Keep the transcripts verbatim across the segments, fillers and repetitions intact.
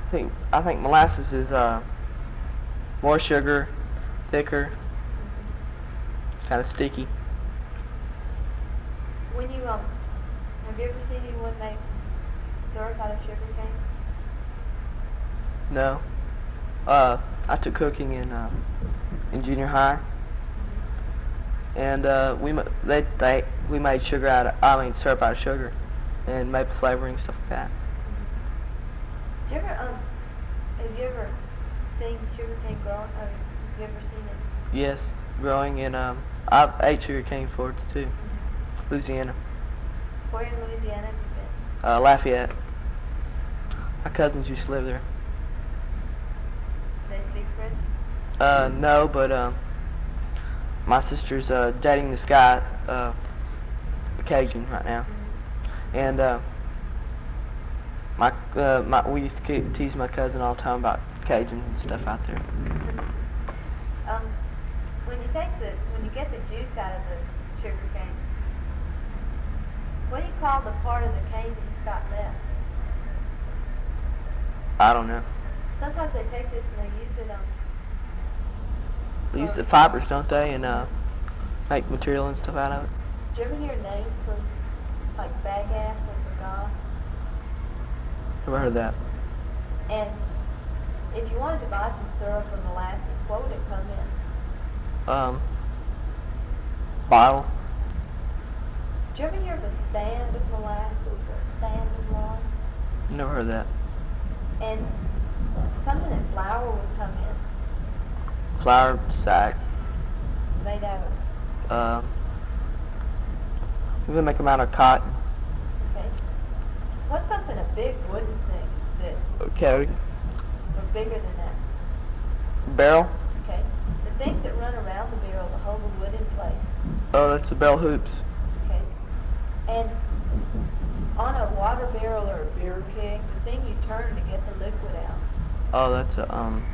I think I think molasses is uh, more sugar, thicker, kind of sticky. When you um, have you ever seen anyone make syrup out of sugar cane? No. Uh, I took cooking in uh, in junior high, and uh, we ma- they, they we made sugar out of I mean syrup out of sugar, and maple flavoring stuff like that. Did you ever um, have you ever seen sugar cane grow? Or have you ever seen it? Yes, growing in um, I've ate sugar cane before too, Louisiana, Where in Louisiana have you been? uh, Lafayette. My cousins used to live there. Do they speak French? Uh, no, but um, my sister's uh, dating this guy, uh, a Cajun right now, and uh, my uh, my we used to ke- tease my cousin all the time about Cajun and stuff out there. Um, when you take the when you get the juice out of the sugar cane, what do you call the part of the cane that's got left? I don't know. Sometimes they take this and they use it on. They use the fibers, don't they, and uh, make material and stuff out of it. Do you ever hear names for like bagasse and bagasse? Never heard of that. And if you wanted to buy some syrup or molasses, what would it come in? Um, bottle. Do you ever hear of a stand of molasses or a stand of wine? Never heard of that. And something that flour would come in, Flour sack. made out of. Um, we make them out of cotton. Okay. What's something a big wooden thing that Okay. or bigger than that? Barrel. Okay. The things that run around the barrel to hold the wood in place. Oh, that's the barrel hoops. Okay. And on a water barrel or a beer keg, the thing you turn to get the liquid out. Oh, that's a um.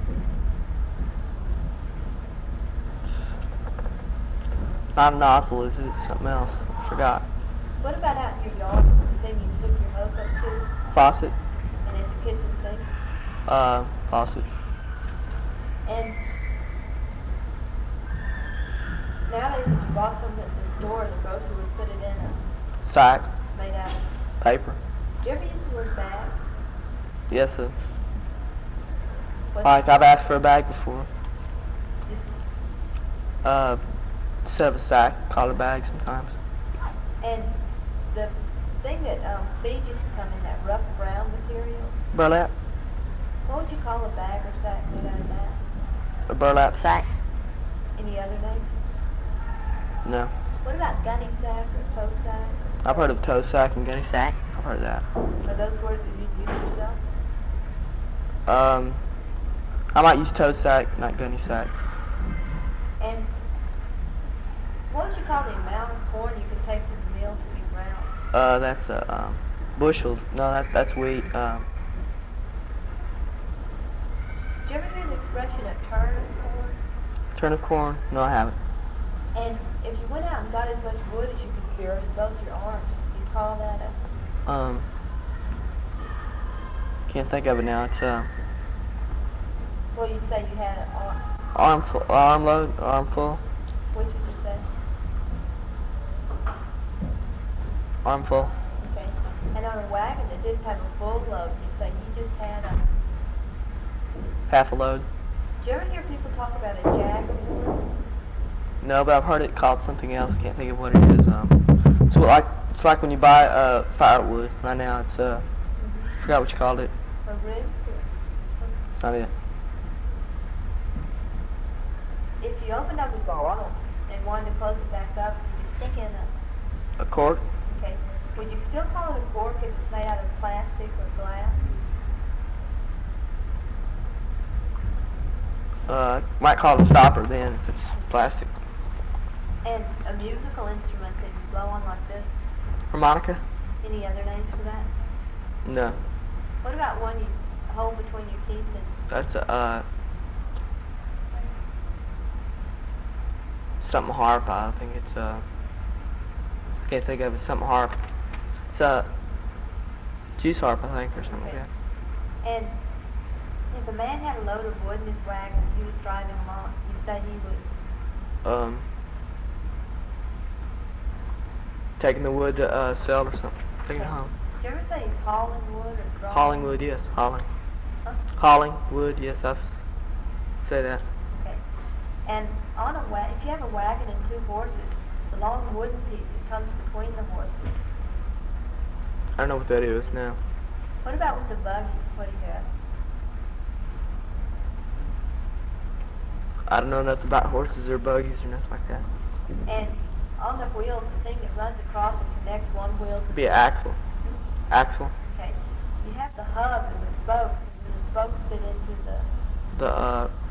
Not a nozzle, is it? It's something else. I forgot. What about out in your yard? The thing you hook your hose up to, Faucet. and it's a kitchen sink. Uh, faucet. And nowadays, if you bought something at the store, the grocer would put it in a Sack. made out of. Paper. Do you ever use the word bag? Yes, sir. What's Like I've asked for a bag before. just, Uh, instead of a sack, call it a bag sometimes. and the thing that um, feed used to come in that rough brown material. Burlap. What would you call a bag or sack made out of that? A burlap sack. Any other names? No. What about gunny sack or toe sack? I've heard of toe sack and gunny sack. I've heard of that. Are those words that you use yourself? Um, I might use toe sack, not gunny sack. And what would you call the amount of corn you could take to the mill to be ground? Uh, that's a um, bushel. No, that that's wheat. Um, Did you ever hear the expression a turn of corn? turnip corn. No, I haven't. And if you went out and got as much wood as you could carry in both your arms, you'd call that a... Um, can't think of it now. It's uh, Well, you'd say you had an arm. armful, arm load, armful, Which would you say? armful. Okay. And on a wagon that didn't have a full load, you'd say you just had a... Half a load. Did you ever hear people talk about a jack before? No, but I've heard it called something else. I can't think of what it is. Um, it's like it's like when you buy uh firewood. Right now, it's uh, I forgot what you called it. A rig? It's not it. If you opened up a bottle and wanted to close it back up, you could stick in a... A cork. Okay. Would you still call it a cork if it's made out of plastic or glass? Uh, might call it a stopper then if it's plastic. And a musical instrument that you blow on like this? Harmonica? Any other names for that? No. What about one you hold between your teeth and... That's a uh, something harp. I think it's uh, can't think of it. Something harp. It's a juice harp, I think, or something Okay. like that. And if a man had a load of wood in his wagon and he was driving along, you say he was, Um, taking the wood to uh, sell or something. Taking it home. did you ever say he's hauling wood or driving? Hauling wood, yes. Hauling. Huh? Hauling wood, yes. I've say that. Okay. And on a wa- if you have a wagon and two horses, the long wooden piece that comes between the horses. I don't know what that is now. What about with the buggy? What do you have? I don't know nothing about horses or buggies or nothing like that. And on the wheels, the thing that runs across and connects one wheel to Be the an axle. Axle. Okay. You have the hub and the spokes, and the spokes fit into the The uh,